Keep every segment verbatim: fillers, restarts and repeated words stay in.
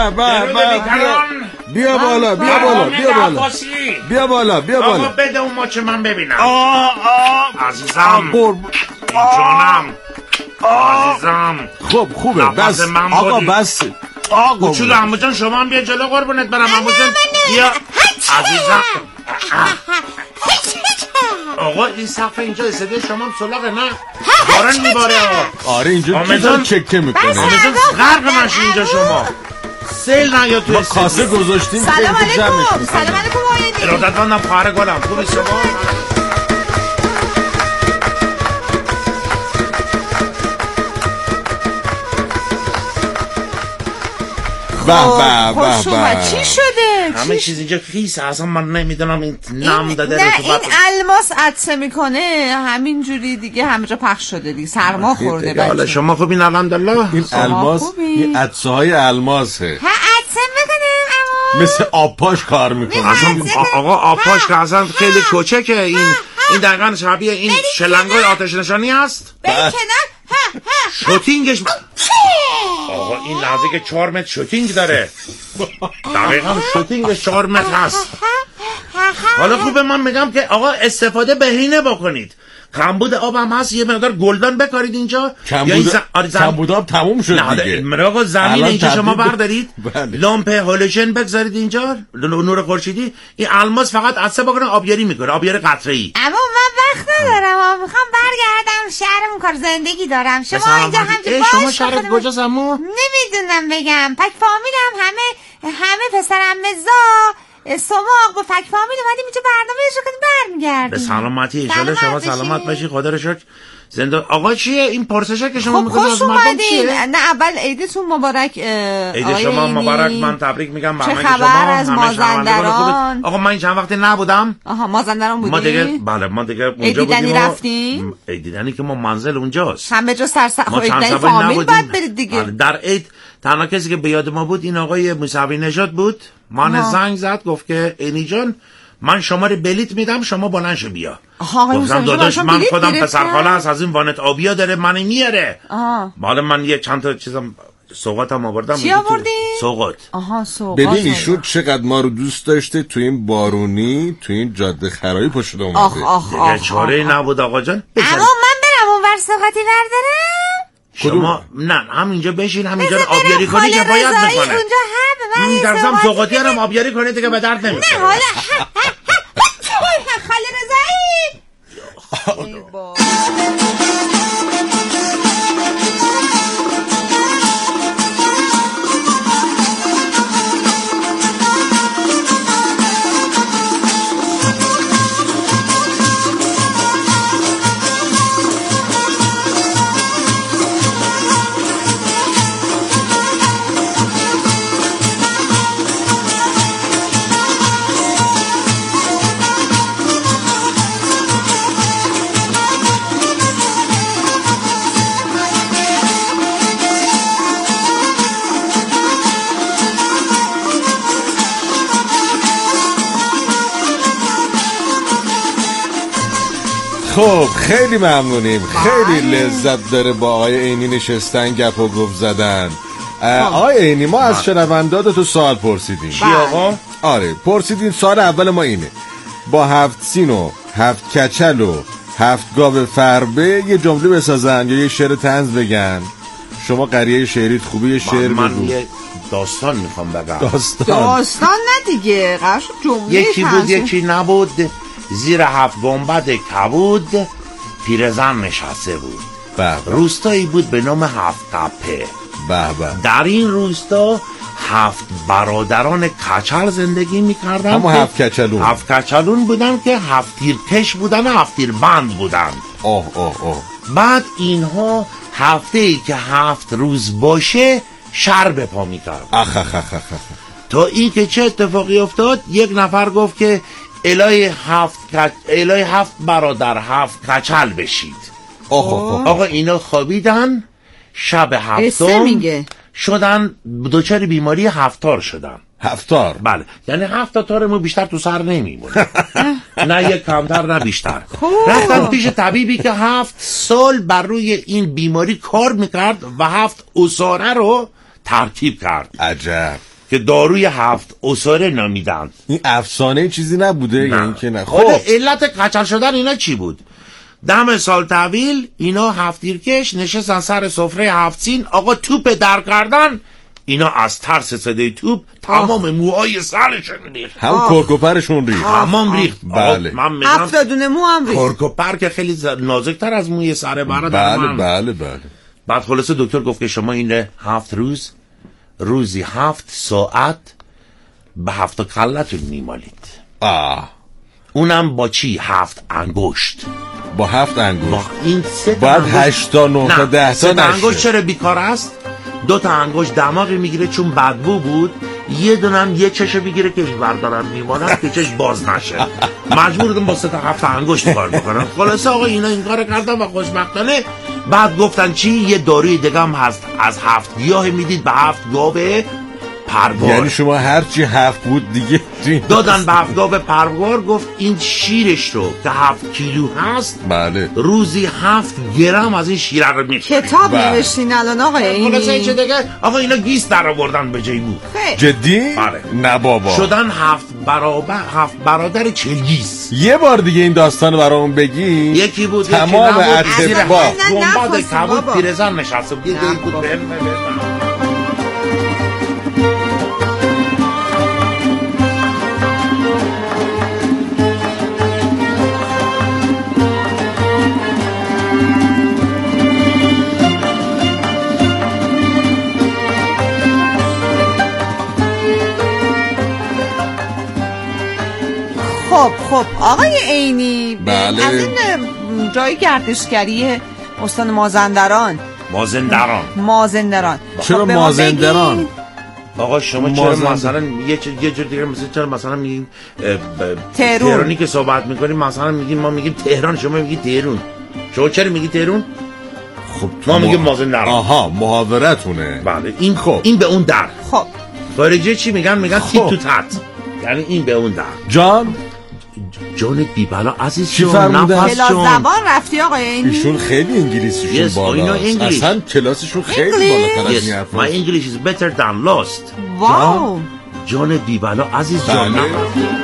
به بیا بالا بیا بالا بیا بالا بیا بالا بیا بالا. آقا بده اون ماچ من ببینم. آه آه عزیزم جانم عزیزم. خب خوبه بس آقا بس. آقا کوچولو عمو جان شما هم بیا جلو قربونت برم عمو جان. بیا عزیزم. آقا این صفحه اینجا صدای شما هم سلاغه نه؟ باران میباره. آره اینجا چیزا چکه میکنه. آمه جان غرق نشی اینجا شما. سیل نه یا توی ما کاسه گذاشتیم. سلام علیکم. سلام علیکم آقایانی. ارادتمندم خواهر گلم. خوبی شما؟ به به به به. چی شده؟ همه چیز اینجا خیسه اصلا من نمیدونم این نم داده نه این الماس عطسه میکنه همینجوری دیگه همه جا پخش شده دیگه سرما خورده بچه. حالا شما خوبین الحمدلله. این الماس این عطسه های الماسه. ها عطسه میکنه مثل آبپاش کار میکنه. اصلا آقا آبپاش که اصلا خیلی کوچکه. این این دقیقا شبیه این شلنگای آتش نشانی هست. به کنار شوتینگش آقا این لحظه که چهار متر شوتینگ داره. دقیقا شوتینگش چهار متر هست. حالا خوبه من میگم که آقا استفاده بهینه بکنید. کمبود آب هم هست یه مقدار گلدان بکارید اینجا. کمبود ز... کمبود آب تموم شد دیگه. آقا زمین اینجا شما بردارید لامپ هالوژن بگذارید اینجا نور خورشیدی. این الماس فقط عطسه بکنه آبیاری میکنه آبیاری قطره‌ای. اما من وقت ندارم میخوام برگردم شهرم کار زندگی دارم. شما اینجا همینجوری شما شهرت کجاست عمو؟ نمیدونم بگم. پک فامیلم همه همه پسرم مزا سماق با فک فامیل اومدیم اینجا برنامه اجرا کنیم برمیگردیم. به سلامتی ایشالا شما سلامت باشی خدا رو شکر. زنده آقا چیه این پرسشه که شما میگید از مردم چیه؟ نه اول عیدتون مبارک. عید شما مبارک. من تبریک میگم به همه شما. چه خبر از مازندران؟ آقا من این چند وقتی نبودم. آها مازندران بودی؟ ما دیگه بله ما دیگه اونجا بودیم. عید رفتیم؟ عید دیدنی که ما منزل اونجاست. هم به جا سرسبز خب عید فامیل بعد برید دیگه. در عید تنها کسی که به یاد ما بود این آقای موسوی نژاد بود. من زنگ زد گفت که اینی جان من شماره بلیت میدم شما بلند شو بیا. گفتم داداش من خودم پسرخاله هست از این وانت آبیا داره من میاره. حالا من یه چند تا چیزم سوغاتم آوردم. چی آوردی؟ سوغات. آها سوغات. ببین ایشون چقدر ما رو دوست داشته تو این بارونی تو این جاده خرابی پشت اومده. آخ آخ آخ. چاره نبود آقا جان. اما من برم اونور سوغاتی بردارم. شما نه همینجا بشین همینجا رو آبیاری کنی که باید میکنه. اونجا هم من درستم سوغاتی هم آبیاری کنه دیگه به درد نمیخوره. نه حالا خاله رضایی. خب خیلی ممنونیم. خیلی لذت داره با آقای عینی نشستن گپ و گفت زدن. آقای عینی ما از شنوندات تو سوال پرسیدیم. چی آقا؟ آره پرسیدیم. سوال اول ما اینه با هفت سین و هفت کچل و هفت گاو فربه یه جمله بسازن یا یه شعر طنز بگن. شما قریه شعریت خوبی شعر بگو. من یه داستان میخوام بگم. داستان داستان نه دیگه قرار جمله. یکی بود یکی نبود زیر هفت گنبد کبود پیرزن نشسته بود. روستایی بود به نام هفت تپه. در این روستا هفت برادران کچل زندگی میکردن. همون هفت کچلون هفت کچلون بودن که هفت تیرکش بودن و هفت تیر بند بودن. آه آه آه. بعد اینها هفته ای که هفت روز باشه شر به پا میکرد. اخ اخ اخ اخ. تا این که چه اتفاقی افتاد یک نفر گفت که الهی هفت کچ... الهی هفت برادر هفت کچل بشید. آخ آخ. آقا اینا خوابیدن شب هفتم شدن دوچار بیماری هفتار شدن. هفتار؟ بله یعنی هفت تا تارمو بیشتر تو سر نمیمونه. نه یک کمتر نه بیشتر. رفتن پیش طبیبی که هفت سال بر روی این بیماری کار میکرد و هفت اساره رو ترکیب کرد. عجب. که داروی هفت اساره نامیدن. این افسانه چیزی نبوده یعنی که نه. خب علت کچل شدن اینا چی بود؟ دم سال طویل اینا هفت دیرکش نشستن سر سفره هفت سین، آقا توپ در کردن، اینا از ترس صدای توپ تمام موهای سرشون ریخت، هم کرکوپرشون ریخت، تمام ریخت. بله. من میگم هفت دونه مو هم ریخت. کرکوپر که خیلی نازکتر از موی سر برادر بله من. بله بله. بعد خلاصه دکتر گفت که شما این هفت روز روزی هفت ساعت به هفت کلتون میمالید. آه. اونم با چی؟ هفت انگشت. با هفت انگشت. با این سه بعد هشت تا نه تا ده تا سه تا انگشت چرا بیکار است؟ دو تا انگشت دماغی میگیره چون بدبو بود، یه دونم یه چشه بگیره که بردارن میمانن که چش باز نشه. مجبوردم با سه تا هفت انگشت کار بکنن. خلاصه آقا اینا این کار کردن و خوشبختانه بعد گفتن چی؟ یه داروی دیگه هم هست از هفت گیاه میدید به هفت گاوه پروار. یعنی شما هرچی هفت بود دیگه دادن به هفت گاوه پروار. گفت این شیرش رو که هفت کیلو هست بله روزی هفت گرم از این شیر رو میخورید. کتاب بله. نوشتین الان آقای اینی؟ خلاصه چه دیگه آقا اینا گیس در آوردن به جای مو. جدی؟ آره. نه بابا. شدن هفت برابر هفت برادر چلگیس. یه بار دیگه این داستان برامون بگی. یکی بود تمام اتفاق گنبد کبود پیرزن نشسته بود. یکی بود به خب خب آقای عینی بله. از این جای گردشگری استان مازندران مازندران مازندران چرا مازندران؟ آقا شما چرا مثلا یه یه جور دیگه مثلا چرا مثلا میگین تهران تهرانی که صحبت میکنیم مثلا میگیم ما میگیم تهران شما میگی تهران. شما چرا میگی تهران؟ خب ما میگیم مازندران. آها محاورتونه. بله این خب این به اون در. خب خارجی چی میگن؟ میگن خب. تیت تو تات، یعنی این به اون در. جان جان بیبلا عزیز چی جان فرمودن؟ نفس جان زبان رفتی آقای اینی؟ ایشون خیلی انگلیسیشون yes, بالاست. اصلا کلاسشون خیلی بالاتر از این حرفا. My English is better than lost. واو جان بیبلا عزیز جان بله.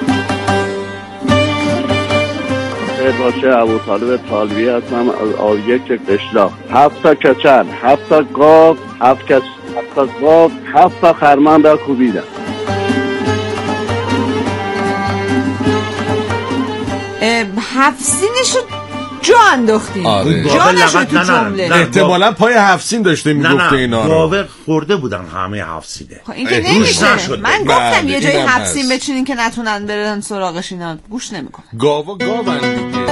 خیر باشه ابو طالب طالبی هستم از آریک قشلاق. هفت تا کچل، هفت تا گاو، هفت کس هفت تا گاو، هفت تا خرمن را کوبیدم. هفسینشو جا انداختیم. آره. جانشو تو جمله. احتمالا پای هفسین داشته میگفته اینا رو. گاوه خورده بودن همه هفسینه. این که نمیشه. من گفتم یه جای هفسین هفسین بچینین که نتونن برن سراغش، اینا گوش نمیکنن. گاوا گاون دیگه.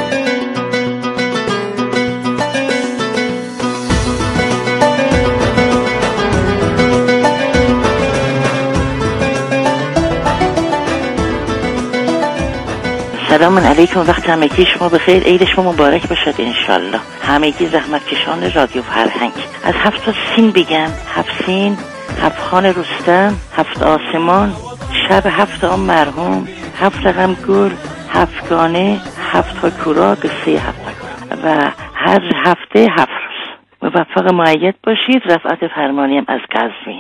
سلام علیکم، وقت همگی شما بخیر، عید شما مبارک باشد انشالله. همگی زحمت کشان رادیو فرهنگ. از هفت تا سین بگم: هفت سین، هفت خان رستم، هفت آسمان، شب هفت آن مرحوم، هفت رقم گل، هفت گانه، هفت تا کورا، قصه هفت تا کورا و هر هفته هفت روز. موفق مؤید باشید. رفعت فرمانیم از قزوین.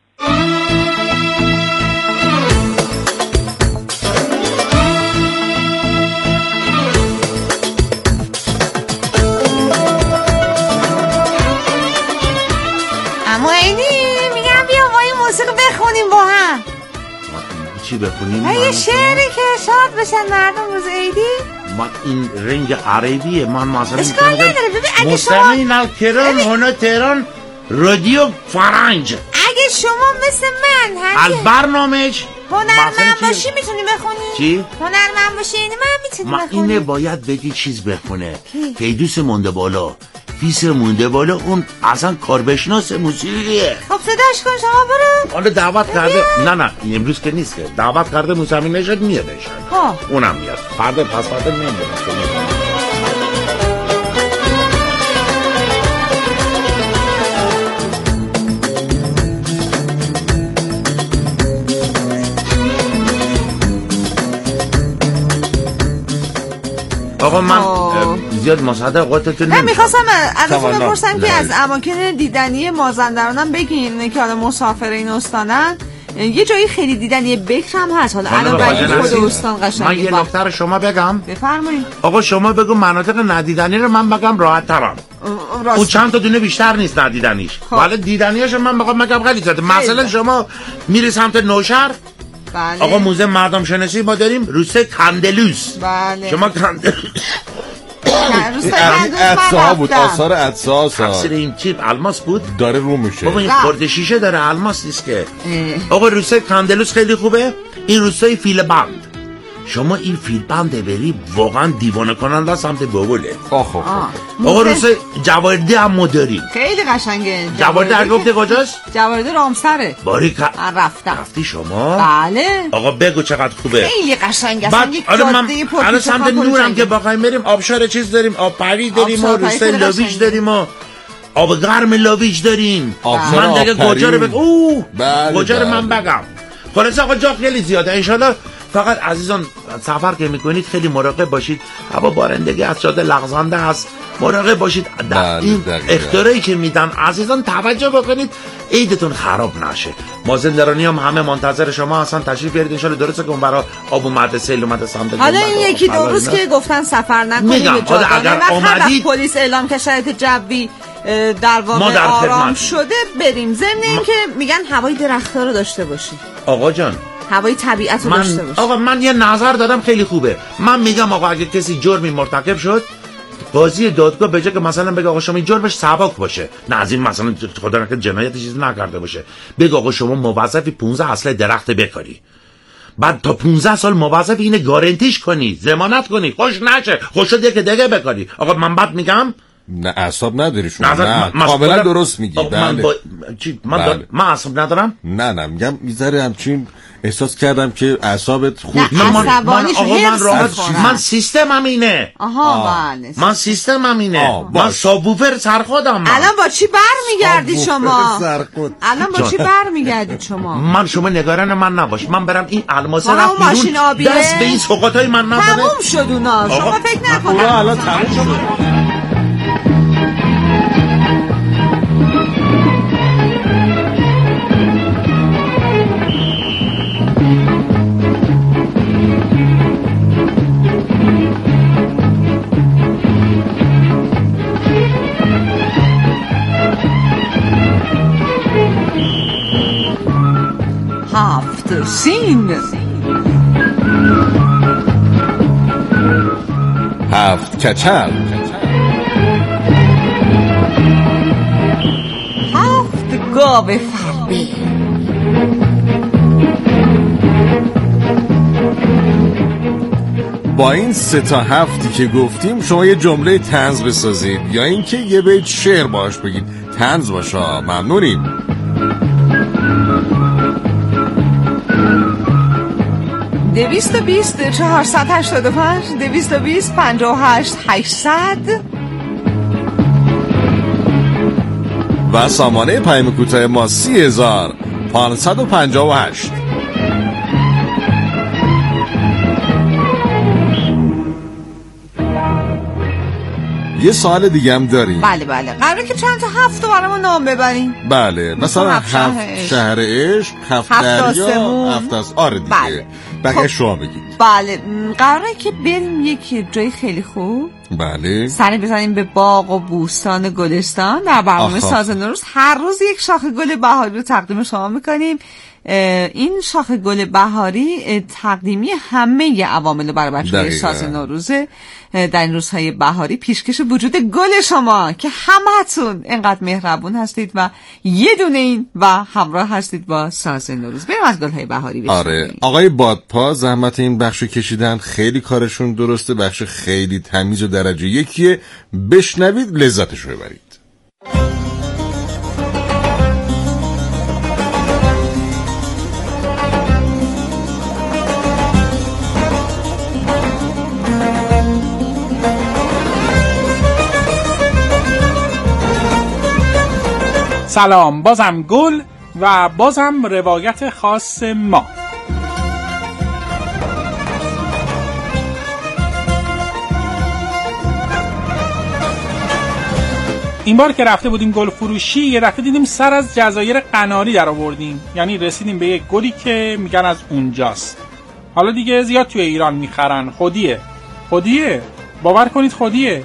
اما اینی میگم بیا ما این موسیقی بخونیم با هم. چی بخونیم؟ یه شعری که شاد بشن مردم روز عیدی. ما این رنگ عربیه. من مثلا اشکال نداره. ببین اگه شما مستمعین کرام هنا تهران رادیو فرنج، اگه شما مثل من از برنامهش هنرمند باشی میتونی بخونی. چی؟ هنرمند باشی اینه من میتونی ما بخونی. اینه باید بگی چیز بخونه. فیدوس مونده بالا، پیس مونده بالا، اون اصلا کاربشناس موسیقیه. خب صداش کن شما برو. حالا دعوت کرده. نه نه امروز که نیست که. دعوت کرده موسیقی نشد میادش. ها اونم میاد. فردا پس فردا نمیاد. آقا من زیاد مصاحبه اوقاتتون نمیخوام. میخواستم ازتون بپرسم که از اماکن دیدنی مازندرانم بگین که حالا مسافر این استانن یه جایی خیلی دیدن یه بکر هم هست. حالا الان برای خود استان قشنگه. من یه نکته رو شما بگم. بفرمایید. آقا شما بگو مناطق ندیدنی رو من بگم راحت ترم. او چند تا دونه بیشتر نیست ندیدنیش. ولی دیدنیش من بگم مگم خیلی زیاده. مثلا شما میری سمت نوشهر. بله. آقا موزه مردم شناسی ما داریم روسته کندلوس. بله. شما کندلوس عدسه ها بود، آثار عدسه ها. تفسیر این چیپ الماس بود داره رو میشه. بابا این خورده شیشه داره الماس نیست که. آقا روسته کندلوس خیلی خوبه. این روستای فیل بند. شما این فیل بند بری واقعا دیوانه کننده سمت بابوله. آخ آخ آقا روستای جواردی هم ما داریم. خیلی قشنگه. جواردی هر گفته کجاست؟ جواردی رامسره. باریک رفتم. رفتی شما؟ بله. آقا بگو چقدر خوبه. خیلی قشنگه. اصلا یک جاده پرتو. الان سمت نورم که بخوایم بریم آبشار چیز داریم، آب پری داریم و روستای لاویج داریم و آب گرم لاویج داریم. من دیگه کجا رو بگم؟ اوه کجا رو من بگم؟ خلاص آقا جا خیلی زیاده. ان شاءالله فقط عزیزان سفر که میکنید خیلی مراقب باشید. هوا بارندگی از جاده لغزنده هست. مراقب باشید. این اختراعی که میدن عزیزان توجه بکنید عیدتون خراب نشه. مازندرانی هم همه منتظر شما هستن. تشریف بیارید ان شاءالله. درسته که اون برا آب اومده سیل اومده سمت. حالا این یکی دو روز که گفتن سفر نکنید اگر اومدید پلیس اعلام که شرایط جوی در واقع آرام شده بریم. ضمن اینکه میگن هوای درخت‌ها رو داشته باشید. آقا جان هوای طبیعت رو داشته باشه. آقا من یه نظر دادم خیلی خوبه. من میگم آقا اگه کسی جرمی مرتکب شد قاضی دادگاه به جای که مثلا بگه آقا شما این جرمش سبک باشه، نه از این مثلا خدا نکنه جنایت چیزی نکرده باشه، بگه آقا شما موظفی پانزده اصل درخت بکاری، بعد تا پانزده سال موظف اینه گارانتیش کنی، ضمانت کنی، خوش نشه خوش شد یک دیگه بکاری. آقا من بعد میگم نه اعصاب نداری شما. نه کاملا درست میگی. بله. من با... چی من بله. من اعصاب ندارم. نه نه میگم میذاره همچین احساس کردم که اعصابت خورد شد. من من آقا من راحت من سیستمم اینه. آها بله. من سیستمم اینه. من سابوفر سرخودم. الان با چی برمیگردی شما؟ الان با چی برمیگردید شما؟ من شما نگران من نباش. من برم این الماس رفت بیرون دست به این سوقاتای من نزنه. تموم شد اونا. شما فکر نکنید. الان تموم شد. هفت سین هفت کچل هفت گاو فربه با این سه تا هفتی که گفتیم شما یه جمله طنز بسازید یا اینکه یه بیت شعر باش بگید. طنز باشه. ممنونیم. دویست و بیست چهارصد هشتاد و پنج دویست و بیست پنجاه و هشت هشتصد و سامانه پیام کوتاه ما سی هزار پانصد و پنجاه و هشت. یه سوال دیگه هم داریم. بله بله. قراره که چند تا هفت رو برامون نام ببریم. بله مثلا هفت شهر عشق، هفت دریا، هفت از آره دیگه. بله. بقیه شما بگید. بله قراره که بریم یک جای خیلی خوب. بله. سری بزنیم به باغ و بوستان گلستان. در برنامه ساز نوروز هر روز یک شاخه گل بهاری رو تقدیم شما میکنیم. این شاخه گل بهاری تقدیمی همه عوامل برای بچه‌های ساز نوروزه. در این روزهای بهاری پیشکش وجود گل شما که همه‌تون اینقدر مهربون هستید و یه دونه این و همراه هستید با ساز نوروز. بریم از گل‌های بهاری بشیم. آره آقای بادپا زحمت این بخشو کشیدن. خیلی کارشون درسته. بخش خیلی تمیز و درجه یکیه. بشنوید لذتشو ببرید. سلام، بازم گل و بازم روایت خاص ما. این بار که رفته بودیم گل فروشی یه دفعه دیدیم سر از جزایر قناری در آوردیم، یعنی رسیدیم به یک گلی که میگن از اونجاست. حالا دیگه زیاد توی ایران میخرن. خودیه خودیه باور کنید خودیه.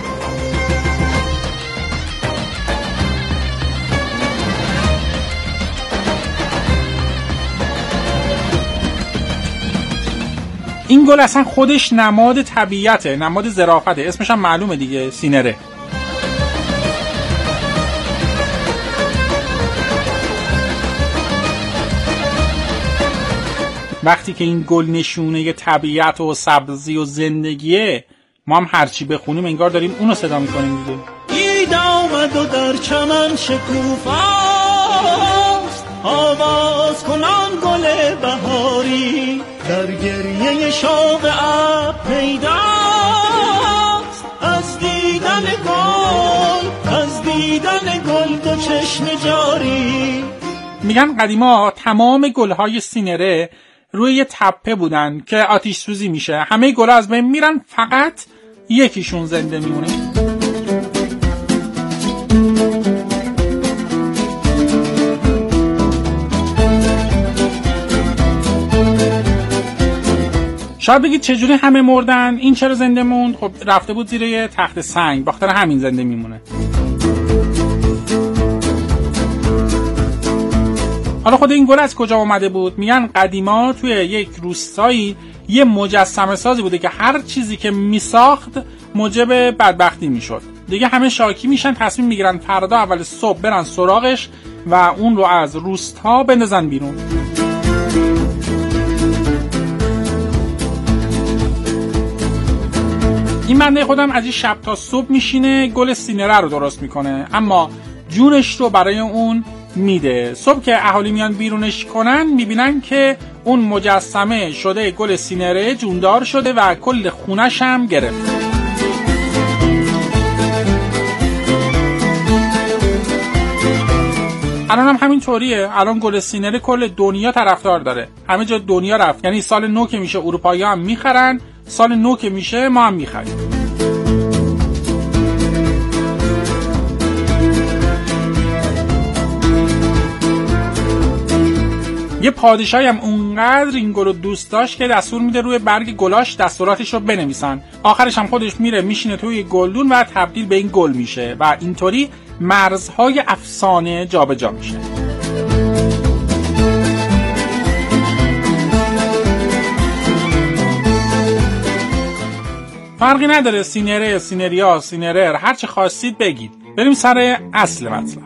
این گل اصلا خودش نماد طبیعته، نماد ظرافته، اسمش هم معلومه دیگه، سینره. وقتی که این گل نشونه طبیعت و سبزی و زندگیه، ما هم هرچی بخونیم انگار داریم اونو صدا میکنیم دیگه. اید آمد و در چمن شکوفاست، آواز کنان گل بهاری، در گریه شوق ابر پیداست، از دیدن گل از دیدن گل دو چشم جاری. میگن قدیما تمام گلهای سینره روی یه تپه بودن که آتش سوزی میشه، همه گلها از بین میرن، فقط یکیشون زنده میمونه. شاید بگید چجوری همه مردن، این چرا زنده موند؟ خب رفته بود زیر یه تخت سنگ، باختر همین زنده میمونه. حالا خود این گل از کجا اومده بود؟ میگن قدیما توی یک روستایی یه مجسمه سازی بوده که هر چیزی که میساخت موجب بدبختی میشد. دیگه همه شاکی میشن، تصمیم میگیرن فردا اول صبح برن سراغش و اون رو از روستا بندازن بیرون. این بنده خودم از این شب تا صبح میشینه گل سینره رو درست میکنه، اما جونش رو برای اون میده. صبح که اهالی میان بیرونش کنن میبینن که اون مجسمه شده گل سینره، جوندار شده و کل خونش هم گرفت. الان هم همین طوریه. الان گل سینره کل دنیا طرفدار داره، همه جا دنیا رفت. یعنی سال نو که میشه اروپایی هم میخرن، سال نو که میشه ما هم میخریم. یه پادشاهی هم اونقدر این گل رو دوست داشت که دستور میده روی برگ گلاش دستوراتش رو بنویسن. آخرش هم خودش میره میشینه توی گلدون و تبدیل به این گل میشه و اینطوری مرزهای افسانه جابجا میشه. فرقی نداره، سینره، سینریا، سینرر، هر چه خواستید بگید. بریم سر اصل مطلب.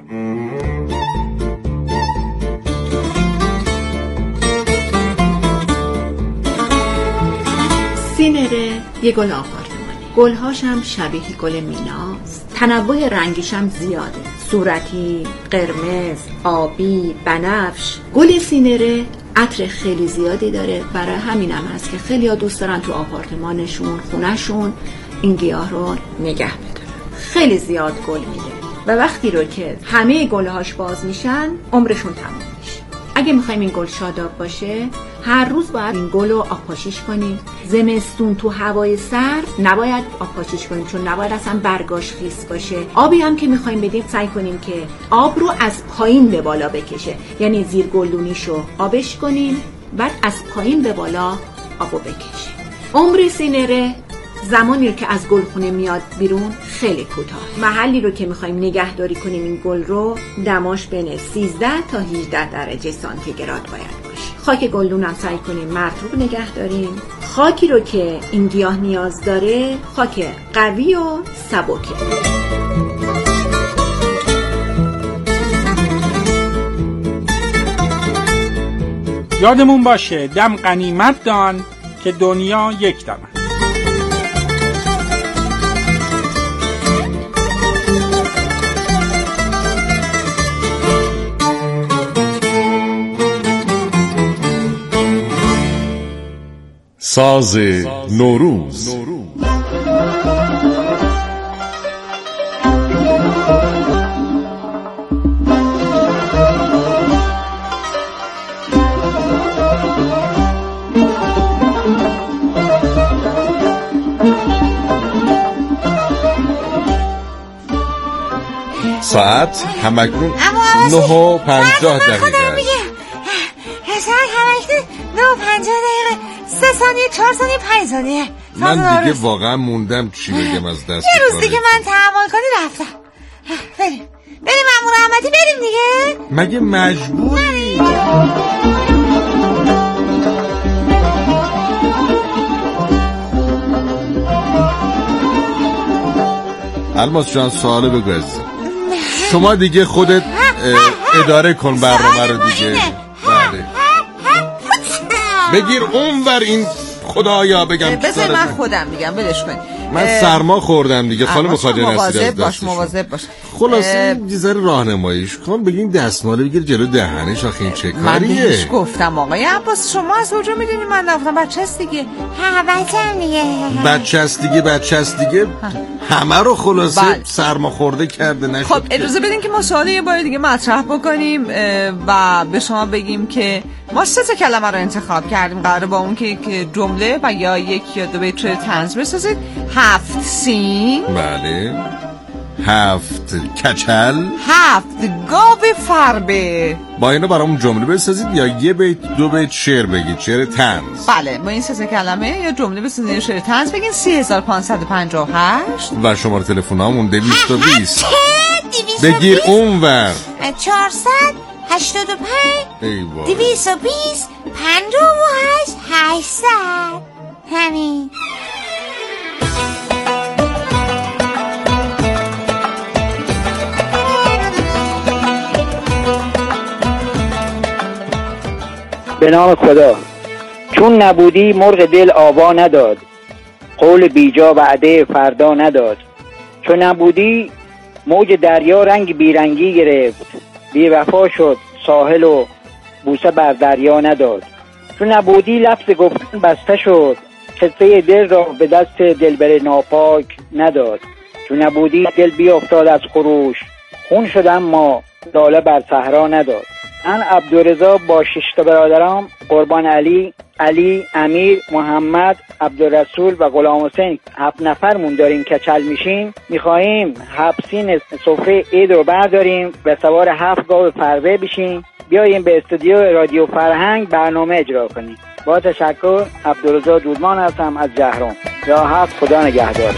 سینره یه گل آپارتمانه، گلهاش هم شبیه گل میناست، تنوع رنگیش هم زیاده، صورتی، قرمز، آبی، بنفش. گل سینره عطر خیلی زیادی داره، برای همین هم هست که خیلی ها دوست دارن تو آپارتمانشون، خونهشون این گیاه رو نگه بدارن. خیلی زیاد گل میده و وقتی رو که همه گلهاش باز میشن عمرشون تموم میشه. اگه میخوایم این گل شاداب باشه هر روز باید این گل رو آبپاشیش کنیم. زمستون تو هوای سرد نباید آبپاشیش کنیم چون نباید اصلا برگاش خیس باشه. آبی هم که میخوایم بدیم سعی کنیم که آب رو از پایین به بالا بکشه، یعنی زیر گلدونیشو آبش کنیم بعد از پایین به بالا آبو بکشیم. عمر سینره زمانی رو که از گلخونه میاد بیرون خیلی کوتاه. محلی رو که میخوایم نگهداری کنیم این گل رو دماش بین سیزده تا هجده درجه سانتیگراد باید باشه. خاک گلدون هم سعی کنیم مرطوب نگه داریم. خاکی رو که این گیاه نیاز داره خاک قوی و سبکه. یادمون باشه دم غنیمت دان که دنیا یک دمه. ساز نوروز. ساعت همکنون نه و پنجاه دقیقه ساعت همکنون نه و پنجاه دقیقه سه ثانیه چهار ثانیه پنج ثانیه. من دیگه واقعا موندم چی بگم از دست یه روز دیگه من تحمل کنی رفتم. بریم بریم مأمور احمدی بریم دیگه. مگه مجبوری؟ الماس جان سوال بگو عزیزم. شما دیگه خودت اداره کن برنامه رو دیگه. بله بگیر اون ور این خدایا بگم بذار من خودم میگم ولش کن. من سرما خوردم دیگه خانم خواجه نصیری. مواظب باش مواظب باش. خلاصه یه ذره راهنماییش کن بگین دستمال بگیر جلو دهنش. آخه این چه من کاریه؟ بهش گفتم آقای عباس شما از کجا میدونی من نگفتم بچه است دیگه. ها بچه هم دیگه بچه است دیگه بچه است دیگه همه رو خلاصه بل. سرما خورده کرده نشد. خب اجازه بدین که ما سوال یه بار دیگه مطرح بکنیم و به شما بگیم که ما سه تا کلمه رو انتخاب کردیم قراره با اون که جمله و یا یک یا دو بیت طنز بسازید. هفت سین، بله، هفت کچل، هفت گاو فربه. با اینو برامون جمله بسازید یا یه بیت دو بیت شعر بگید، شعر طنز. بله با این سه تا کلمه یا جمله بسازید یا شعر طنز بگین. سه هزار و پانصد و پنجاه و هشت و شماره تلفنمون دویست و بیست. بگیر اونور چهارصد هشتاد و پنج دویست و بیست پنجاه و هشت هشتصد. همین. به نام خدا. چون نبودی مرغ دل آوا نداد، قول بیجا وعده فردا نداد. چون نبودی موج دریا رنگ بیرنگی گرفت، بی وفا شد ساحل و بوسه بر دریا نداد. چون نبودی لفظ گفتن بسته شد، قصه دل را به دست دلبر ناپاک نداد. چون نبودی دل بی افتاد از خروش، خون شد اما لاله بر صحرا نداد. من عبدالرضا با شش تا برادرام قربان علی، علی، امیر، محمد، عبدالرسول و غلام حسین هفت نفرمون داریم کچل میشیم. میخواهیم هفت سین سفره عید رو برداریم و سوار هفت گاو فربه بشیم، بیاییم به استودیو رادیو فرهنگ برنامه اجرا کنیم. با تشکر، عبدالرضا دودمان هستم از جهرم. یا هفت خدا نگهدار.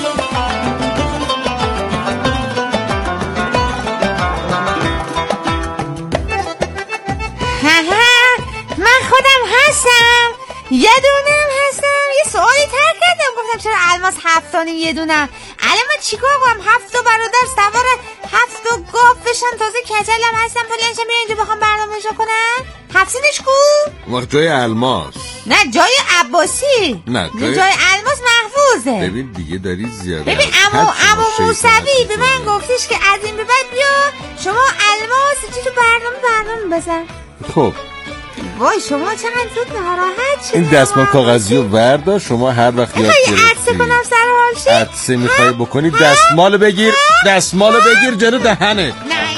من خودم هستم، یه دونم هستم. یه سوالی تر کردم گفتم چرا الماس هفتانی یه دونم. الان من چیکار کنم؟ هفت تا برادر سوار هفت تا گاو بشم، تازه کچلم هستم بلنشم میرم اینجا بخوام برنامه اجرا کنم. هفتینش کو؟ وقت جای الماس. نه جای عباسی. نه جای, جای الماس محفوظه. ببین دیگه داری زیاده. ببین عمو عمو موسوی به من گفتش که از این به بعد بیا شما الماس چی تو برنامه برنامه بزن. خب وای شما چقدر زود ناراحت شدید. این دستمال کاغذی رو وردا، شما هر وقت یاد گرفتی عطسه کنم سر حال شد. عطسه میخوای بکنی دستمال بگیر، دستمال بگیر جلو دهنه.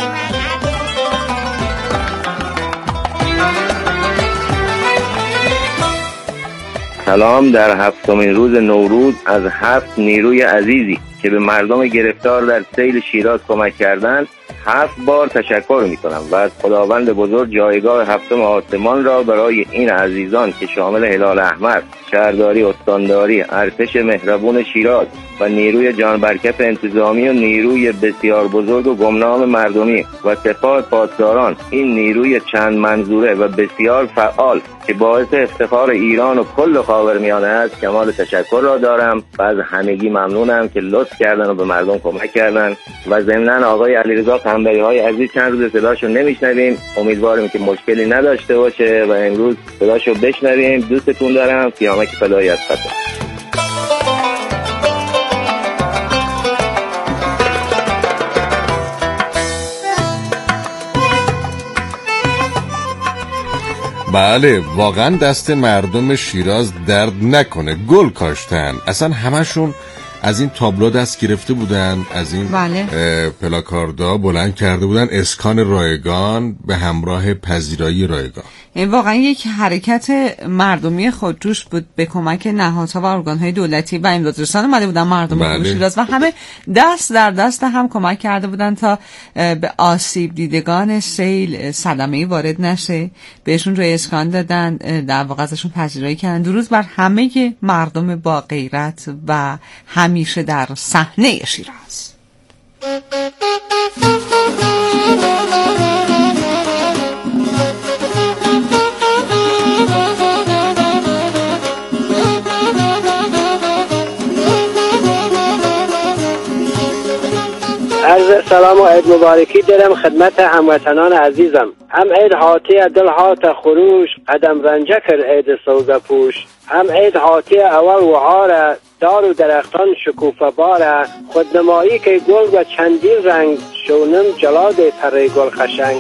سلام. در هفتمین روز نوروز از هفت نیروی عزیزی که به مردم گرفتار در سیل شیراز کمک کردند هفت بار تشکر میکنم و از خداوند بزرگ جایگاه هفتم آسمان را برای این عزیزان که شامل هلال احمر، شهرداری، استانداری، ارتش مهربون شیراز و نیروی جانبرکف انتظامی و نیروی بسیار بزرگ و گمنام مردمی و سپاه پاسداران، این نیروی چند منظوره و بسیار فعال که باعث افتخار ایران و کل خاورمیانه است، کمال تشکر را دارم و از همگی ممنونم که لطف کردن و به مردم کمک کردن. و ضمناً آقای علیرضا قنبری های عزیز چند روز صداشو نمیشنویم، امیدواریم که مشکلی نداشته باشه و امروز صداشو بشنویم. دوستتون دارم. سیامک فدایی از خطر. بله واقعا دست مردم شیراز درد نکنه، گل کاشتن. اصلا همشون از این تابلو دست گرفته بودن، از این بله. پلاکاردا بلند کرده بودن اسکان رایگان به همراه پذیرایی رایگان. این واقعا یک حرکت مردمی خودجوش بود به کمک نهادها و ارگان‌های دولتی و امدادرسان اومده بودن مردم بله. شیراز و همه دست در دست هم کمک کرده بودن تا به آسیب دیدگان سیل صدمه‌ای وارد نشه. بهشون روی اسکان دادن، در واقع ازشون پذیرایی کردن. درود بر همه مردم با غیرت و همیشه در صحنه شیراز. عرض سلام و عید مبارکی دارم خدمت هموطنان عزیزم. هم عید هاتی دل هات خروش، قدم رنجه کر عید سوگه پوش. هم عید هاتی اول و هاره، دار و درختان شکوفه باره. خودنمایی که گل و چندین رنگ، شونم جلاد تره گل خشنگ.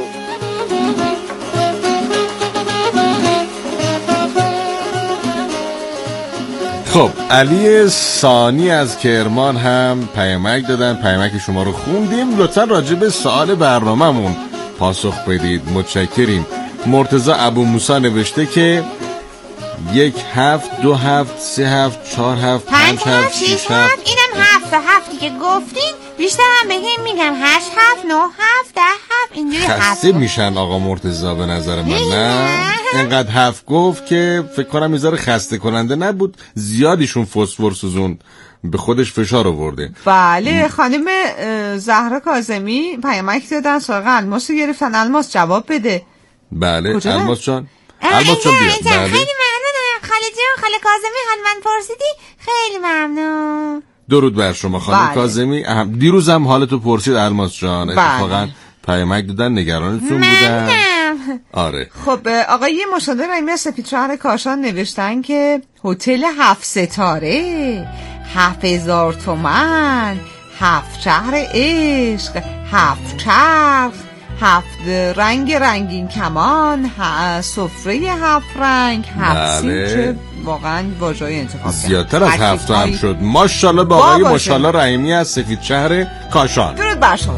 خب علی ثانی از کرمان هم پیامک دادن، پیامک شما رو خوندیم. لطفا راجع به سوال برنامه‌مون پاسخ بدید، متشکریم. مرتضی ابو موسی نوشته که یک هفت، دو هفت، سه هفت، چهار هفت، پنج هفت، شیش هفت. اینم هفت هفتی که گفتین بیشتر هم بگیم میگم هشت هفت، نه هفت، ده هفت، اینجوری هفت. خسته میشن آقا مرتضی به نظر من. نه اینقدر هفت گفت که فکر کنم میذاره خسته کننده نبود، زیادیشون فسفر سوزون به خودش فشار آورده. بله خانم زهرا کاظمی پیامک دادن، سراغ الماس گرفتن. الماس جواب بده. بله الماس جان، الماس جان بیاد. بله خیلی ممنونم خاله جان، خاله کاظمی حال من پرسیدی، خیلی ممنون. درود بر شما خانم بله. کاظمی. دیروزم حالتو پرسید الماس جان. بله. اتفاقا پیامک دادن، نگرانتون بودن. آره. خب آقای مشاور رحیمی از سپیدشهر کاشان نوشتن که هتل هفت ستاره، هفت هزار تومن، هفت شهر عشق، هفت چرخ، هفت رنگ رنگین کمان، سفره هفت رنگ، هفت سین. چه واقعا واژه‌ای انتخاب کرد. زیادتر از هفت هم شد. ماشاءالله با آقای ماشاءالله رحیمی از سفیدشهر کاشان. درود بر شما.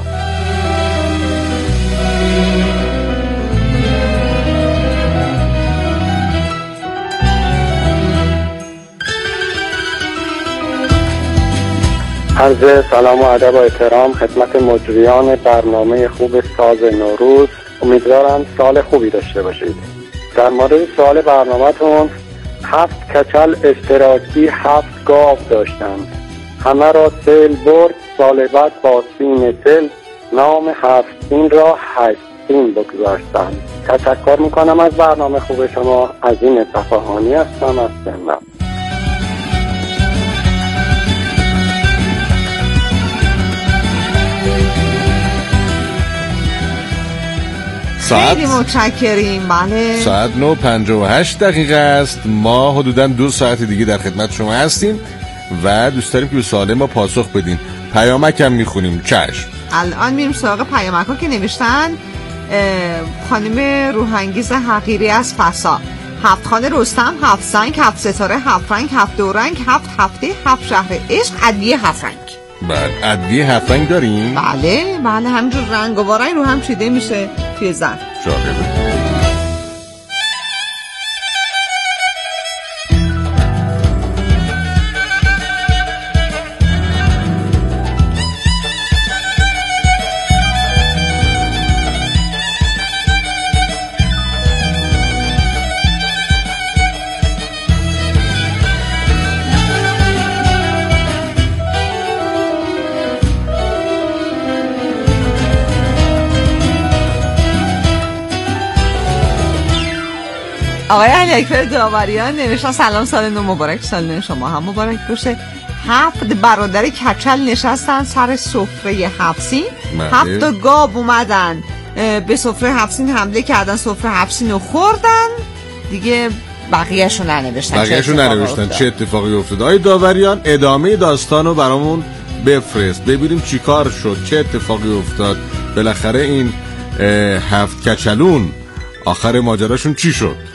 عرض سلام و ادب و احترام خدمت مجریان برنامه خوب ساز نوروز. امیدوارم سال خوبی داشته باشید. در مورد سوال برنامه‌تون، هفت کچل اشتراکی هفت گاو داشتند، همه را سیل برد، سال بعد با سین سیل نام هفت سین را هشت سین بگذاشتند. تشکر میکنم از برنامه خوب شما. از این صفحانی هستم از سنم. خیلی متشکریم. بله ساعت نه و پنجاه و هشت دقیقه است. ما حدوداً دو ساعت دیگه در خدمت شما هستیم و دوست داریم که به سوال ما پاسخ بدین. پیامک هم میخونیم. چشم. الان میریم سراغ پیامک ها که نوشتن. خانم روحانگیز حقیری از فسا، هفت خانه رستم، هفت سنگ، هفت ستاره، هفت رنگ، هفت دو رنگ، هفت هفته، هفت شهر عشق، ادویه هفت رنگ. بله ادویه هفت رنگ داریم. بله بله همینجور رنگ و رنگ رو هم چیده میشه توی ظرف. جالبه. آقای علی اکبر داوریان نوشتن سلام، سال نو مبارک، سال نو شما هم مبارک باشه. هفت برادر کچل نشستن سر سفره هفسین، هفت تا گاو اومدن به سفره هفسین حمله کردن، سفره هفسین رو خوردن دیگه. بقیه‌شو ننوشتن بقیه‌شو ننوشتن چه اتفاقی افتاد. آقای داوریان ادامه داستانو برامون بفرست ببینیم چی کار شد، چه اتفاقی افتاد، بالاخره این هفت کچلون آخر ماجراشون چی شد.